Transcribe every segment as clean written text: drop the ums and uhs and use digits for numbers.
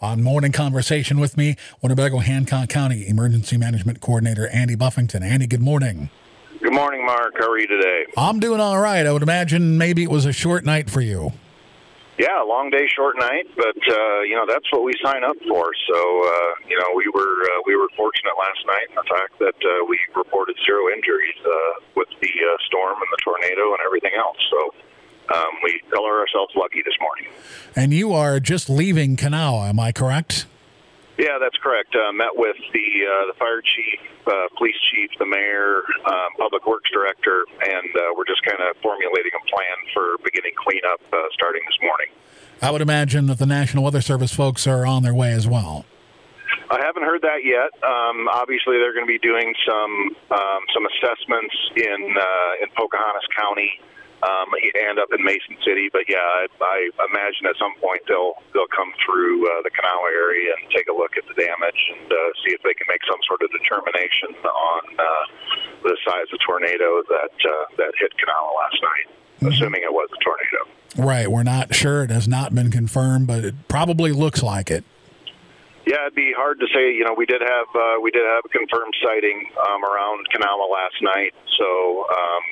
On Morning Conversation with me, Winnebago Hancock County Emergency Management Coordinator Andy Buffington. Andy, good morning. Good morning, Mark. How are you today? I'm doing all right. I would imagine maybe it was a short night for you. Yeah, long day, short night, but that's what we sign up for. So we were fortunate last night in the fact that we reported 0 injuries with the storm and the tornado and everything else. So we color ourselves lucky this morning. And you are just leaving Kanawha, am I correct? Yeah, that's correct. Met with the fire chief, police chief, the mayor, public works director, and we're just kind of formulating a plan for beginning cleanup starting this morning. I would imagine that the National Weather Service folks are on their way as well. I haven't heard that yet. Obviously, they're going to be doing some assessments in Pocahontas County and up in Mason City. But yeah, I imagine at some point they'll come through the Kanawha area and take a look at the damage and see if they can make some sort of determination on the size of tornado that hit Kanawha last night, assuming it was a tornado. Right. We're not sure. It has not been confirmed, but it probably looks like it. Yeah, it'd be hard to say. We did have a confirmed sighting around Kanawha last night. So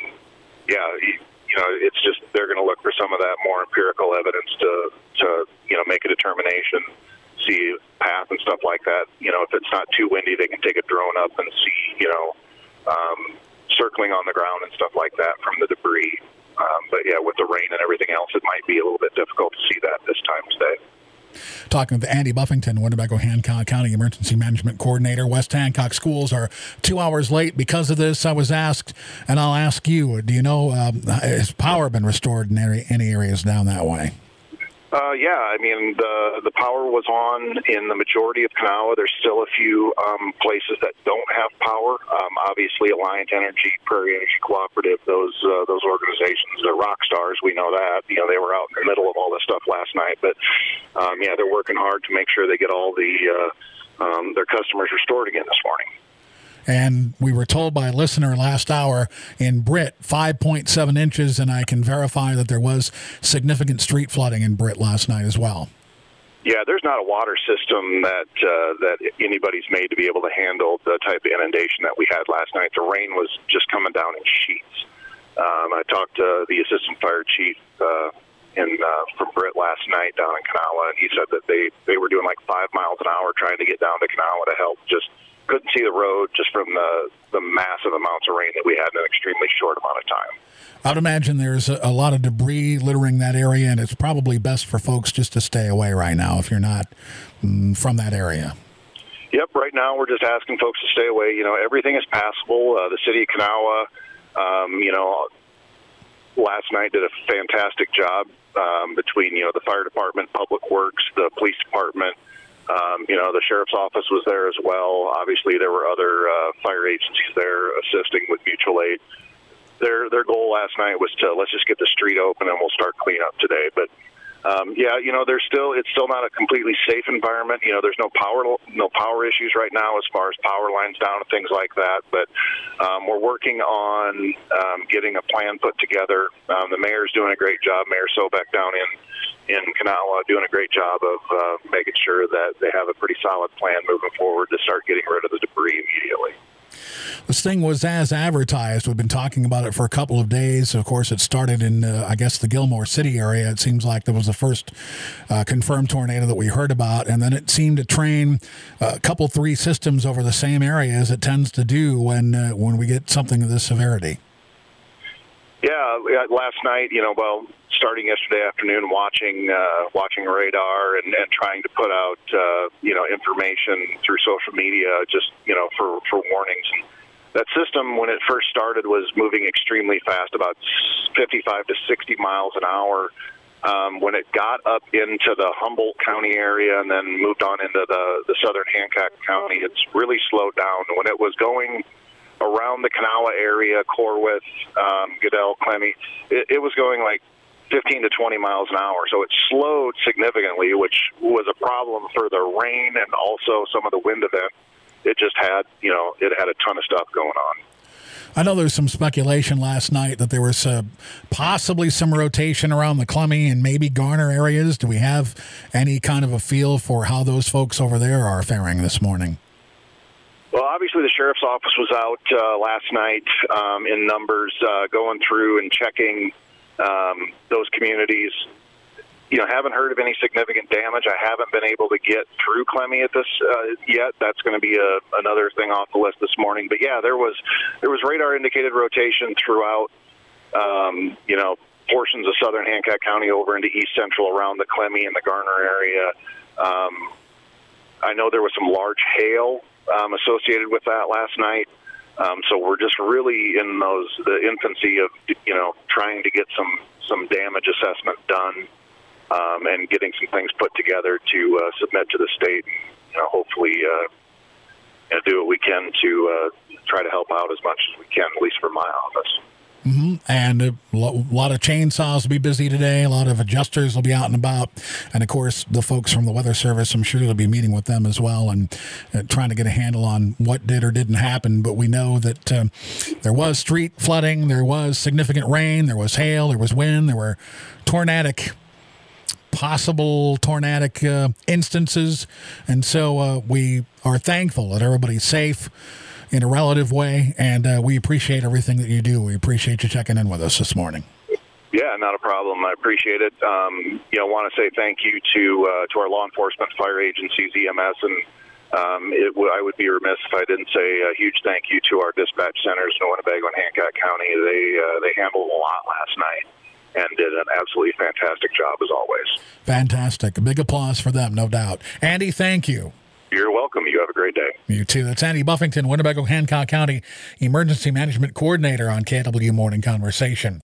it's just they're going to look for some of that more empirical evidence to make a determination, see path and stuff like that. If it's not too windy, they can take a drone up and see circling on the ground and stuff like that from the debris. But yeah, with the rain and everything else, it might be a little bit difficult to see that this time today. Talking with Andy Buffington, Winnebago Hancock County Emergency Management Coordinator. West Hancock schools are 2 hours late because of this. I was asked, and I'll ask you, do you know, has power been restored in any areas down that way? Yeah, I mean, the power was on in the majority of Kanawha. There's still a few places that don't have power. Obviously, Alliant Energy, Prairie Energy Cooperative, those organizations, they're rock stars. We know that. They were out in the middle of all this stuff last night. But, they're working hard to make sure they get all their customers restored again this morning. And we were told by a listener last hour in Britt, 5.7 inches, and I can verify that there was significant street flooding in Britt last night as well. Yeah, there's not a water system that anybody's made to be able to handle the type of inundation that we had last night. The rain was just coming down in sheets. I talked to the assistant fire chief from Britt last night down in Kanawha, and he said that they were doing like 5 miles an hour trying to get down to Kanawha to help. Just couldn't see the road just from the massive amounts of rain that we had in an extremely short amount of time. I would imagine there's a lot of debris littering that area, and it's probably best for folks just to stay away right now if you're not from that area. Yep, right now we're just asking folks to stay away. Everything is passable. The city of Kanawha, last night did a fantastic job between, the fire department, public works, the police department. The sheriff's office was there as well. Obviously, there were other fire agencies there assisting with mutual aid. Their goal last night was to let's just get the street open and we'll start cleanup today. But it's still not a completely safe environment. There's no power issues right now as far as power lines down and things like that. But we're working on getting a plan put together. The mayor's doing a great job. Mayor Sobek down in Kanawha doing a great job of making sure that they have a pretty solid plan moving forward to start getting rid of the debris immediately. This thing was as advertised. We've been talking about it for a couple of days. Of course, it started in, the Gilmore City area. It seems like that was the first confirmed tornado that we heard about. And then it seemed to train a couple, 3 systems over the same area, as it tends to do when we get something of this severity. Yeah, last night, starting yesterday afternoon, watching radar and trying to put out, information through social media, just, for warnings. And that system, when it first started, was moving extremely fast, about 55 to 60 miles an hour. When it got up into the Humboldt County area and then moved on into the southern Hancock County, it's really slowed down. When it was going around the Kanawha area, Corwith, Goodell, Clemmy, it was going like 15 to 20 miles an hour. So it slowed significantly, which was a problem for the rain and also some of the wind event. It just had, it had a ton of stuff going on. I know there's some speculation last night that there was possibly some rotation around the Clemmy and maybe Garner areas. Do we have any kind of a feel for how those folks over there are faring this morning? Well, obviously the sheriff's office was out last night in numbers, going through and checking those communities. Haven't heard of any significant damage. I haven't been able to get through Clemmy at this yet. That's going to be another thing off the list this morning. But yeah, there was radar indicated rotation throughout, portions of southern Hancock County over into east central around the Clemmy and the Garner area. I know there was some large hail associated with that last night. So we're just really in the infancy of, trying to get some damage assessment done. And getting some things put together to submit to the state, hopefully do what we can to try to help out as much as we can, at least for my office. Mm-hmm. And a lot of chainsaws will be busy today. A lot of adjusters will be out and about. And, of course, the folks from the Weather Service, I'm sure you'll be meeting with them as well and trying to get a handle on what did or didn't happen. But we know that there was street flooding, there was significant rain, there was hail, there was wind, there were possible tornadic instances, and so we are thankful that everybody's safe in a relative way, and we appreciate everything that you do. We appreciate you checking in with us this morning. Yeah, not a problem. I appreciate it. Want to say thank you to our law enforcement, fire agencies, EMS, and I would be remiss if I didn't say a huge thank you to our dispatch centers in Winnebago and Hancock County. They handled a lot last night and did an absolutely fantastic job, as always. Fantastic. A big applause for them, no doubt. Andy, thank you. You're welcome. You have a great day. You too. That's Andy Buffington, Winnebago, Hancock County Emergency Management Coordinator on KW Morning Conversation.